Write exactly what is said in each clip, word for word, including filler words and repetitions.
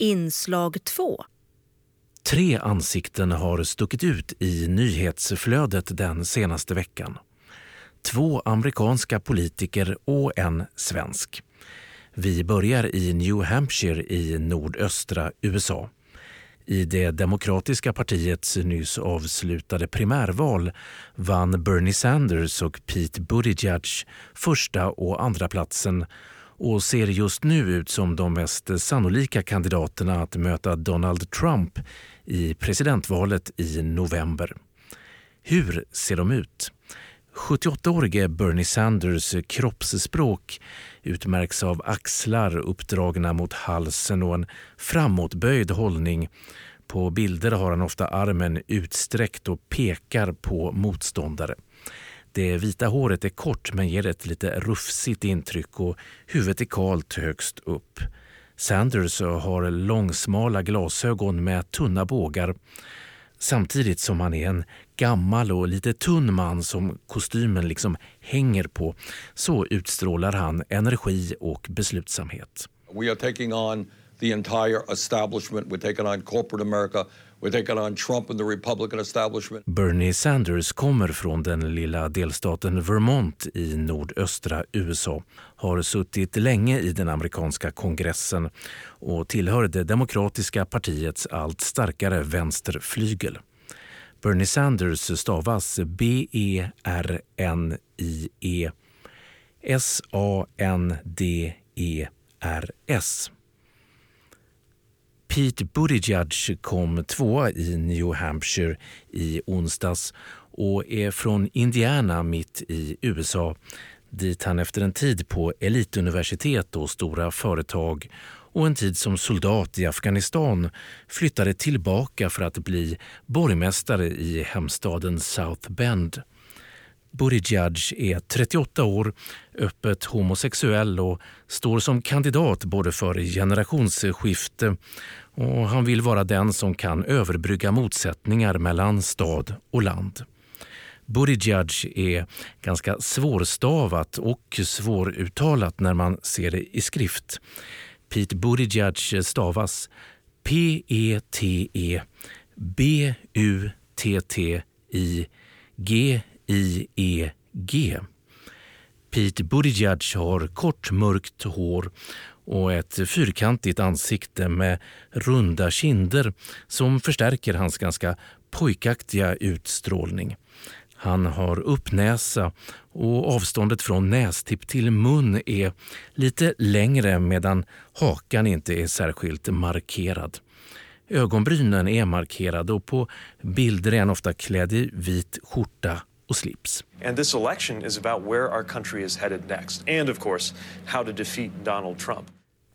Inslag två. Tre ansikten har stuckit ut i nyhetsflödet den senaste veckan. Två amerikanska politiker och en svensk. Vi börjar i New Hampshire i nordöstra U S A. I det demokratiska partiets nyss avslutade primärval vann Bernie Sanders och Pete Buttigieg första och andra platsen och ser just nu ut som de mest sannolika kandidaterna att möta Donald Trump i presidentvalet i november. Hur ser de ut? sjuttioåttaårige Bernie Sanders kroppsspråk utmärks av axlar uppdragna mot halsen och en framåtböjd hållning. På bilder har han ofta armen utsträckt och pekar på motståndare. Det vita håret är kort men ger ett lite rufsigt intryck och huvudet är kalt högst upp. Sanders har långsmala glasögon med tunna bågar. Samtidigt som han är en gammal och lite tunn man som kostymen liksom hänger på, så utstrålar han energi och beslutsamhet. We are taking on the entire establishment. We're taking on corporate America. We're taking on Trump and the Republican establishment. Bernie Sanders kommer från den lilla delstaten Vermont i nordöstra U S A, har suttit länge i den amerikanska kongressen och tillhör det demokratiska partiets allt starkare vänsterflygel. Bernie Sanders stavas B E R N I E S A N D E R S. Pete Buttigieg kom tvåa i New Hampshire i onsdags och är från Indiana mitt i U S A, dit han efter en tid på elituniversitet och stora företag och en tid som soldat i Afghanistan flyttade tillbaka för att bli borgmästare i hemstaden South Bend. Buttigieg är trettioåtta år, öppet homosexuell och står som kandidat både för generationsskifte och han vill vara den som kan överbrygga motsättningar mellan stad och land. Buttigieg är ganska svårstavat och svåruttalat när man ser det i skrift. Pete Buttigieg stavas P E T E B U T T I G I E G. Pete Buttigieg har kort mörkt hår och ett fyrkantigt ansikte med runda kinder som förstärker hans ganska pojkaktiga utstrålning. Han har uppnäsa och avståndet från nästipp till mun är lite längre medan hakan inte är särskilt markerad. Ögonbrynen är markerade och på bilder är han ofta klädd i vit skjorta och slips. And this election is about where our country is headed next and of course how to defeat Donald Trump.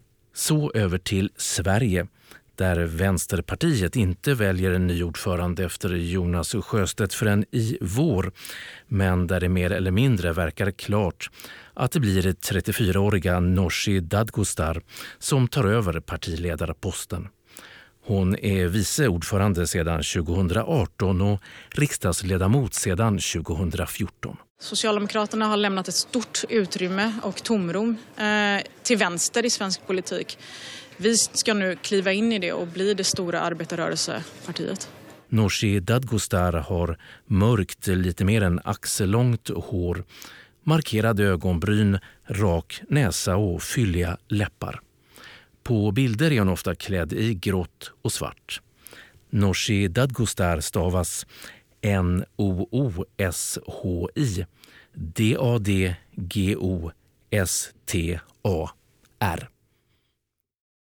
Så över till Sverige, där Vänsterpartiet inte väljer en ny ordförande efter Jonas Sjöstedt förrän i vår, men där det mer eller mindre verkar klart att det blir trettiofyraåriga Nooshi Dadgostar som tar över partiledarposten. Hon är vice ordförande sedan tjugohundraarton och riksdagsledamot sedan tjugohundrafjorton. Socialdemokraterna har lämnat ett stort utrymme och tomrum eh, till vänster i svensk politik. Vi ska nu kliva in i det och bli det stora arbetarrörelsepartiet. Nooshi Dadgostar har mörkt, lite mer än axellångt hår, markerade ögonbryn, rak näsa och fylliga läppar. På bilder är hon ofta klädd i grått och svart. Nooshi Dadgostar stavas N O O S H I D A D G O S T A R.